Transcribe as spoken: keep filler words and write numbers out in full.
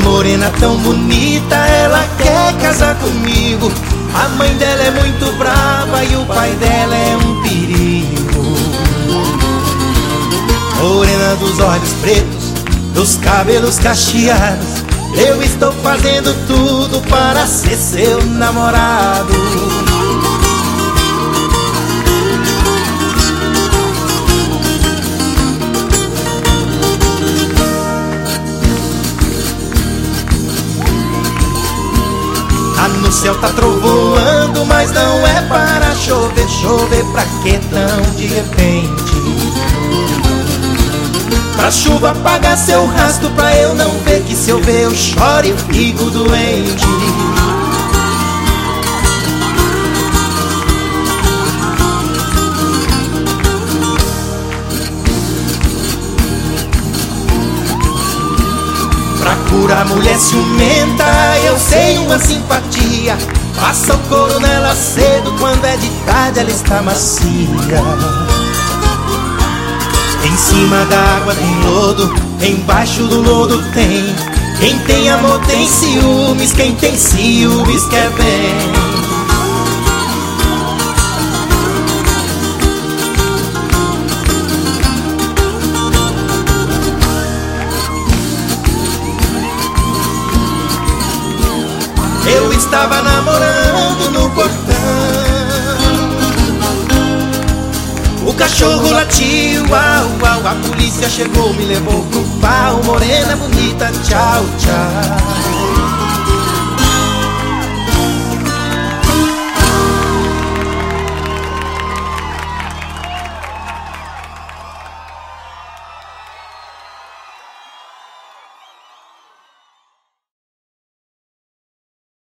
Morena tão bonita, ela quer casar comigo. A mãe dela é muito brava e o pai dela é um perigo. Morena dos olhos pretos, dos cabelos cacheados, eu estou fazendo tudo para ser seu namorado. No céu tá trovoando, mas não é para chover. Chover pra que tão de repente? Pra chuva apagar seu rastro, pra eu não ver que se eu ver eu choro e fico doente. Pra curar mulher ciumenta, eu sei uma simpatia. Passa o couro nela cedo, quando é de tarde ela está macia. Em cima da água tem lodo, embaixo do lodo tem. Quem tem amor tem ciúmes, quem tem ciúmes quer bem. Eu estava namorando no portão, o cachorro latiu, au, au. A polícia chegou, me levou pro pau. Morena bonita, tchau, tchau.